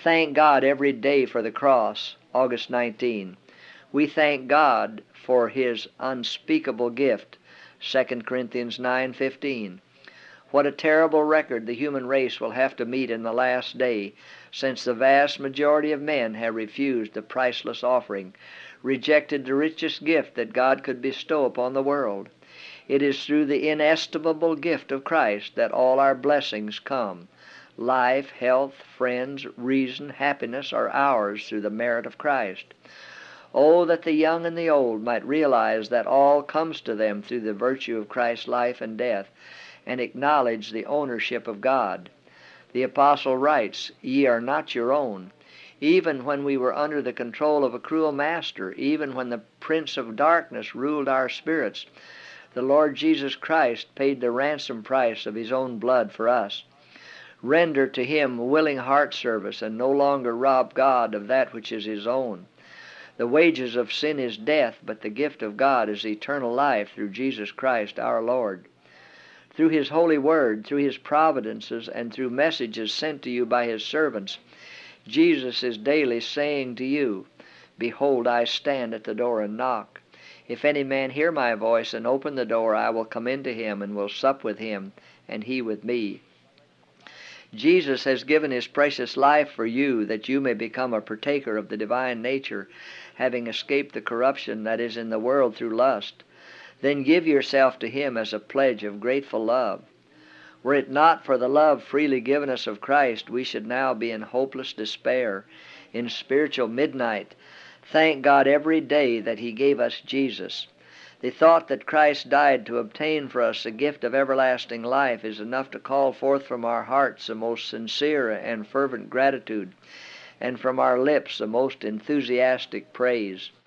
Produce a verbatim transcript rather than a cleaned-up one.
Thank God every day for the cross, August nineteenth. We thank God for His unspeakable gift, Second Corinthians nine fifteen. What a terrible record the human race will have to meet in the last day, since the vast majority of men have refused the priceless offering, rejected the richest gift that God could bestow upon the world. It is through the inestimable gift of Christ that all our blessings come. Life, health, friends, reason, happiness are ours through the merit of Christ. Oh, that the young and the old might realize that all comes to them through the virtue of Christ's life and death, and acknowledge the ownership of God. The apostle writes, "Ye are not your own." Even when we were under the control of a cruel master, even when the prince of darkness ruled our spirits, the Lord Jesus Christ paid the ransom price of His own blood for us. Render to Him willing heart service, and no longer rob God of that which is His own. The wages of sin is death, but the gift of God is eternal life through Jesus Christ our Lord. Through His holy word, through His providences, and through messages sent to you by His servants, Jesus is daily saying to you, "Behold, I stand at the door and knock. If any man hear my voice and open the door, I will come into him and will sup with him, and he with me." Jesus has given His precious life for you, that you may become a partaker of the divine nature, having escaped the corruption that is in the world through lust. Then give yourself to Him as a pledge of grateful love. Were it not for the love freely given us of Christ, we should now be in hopeless despair, in spiritual midnight. Thank God every day that He gave us Jesus. The thought that Christ died to obtain for us the gift of everlasting life is enough to call forth from our hearts the most sincere and fervent gratitude, and from our lips the most enthusiastic praise.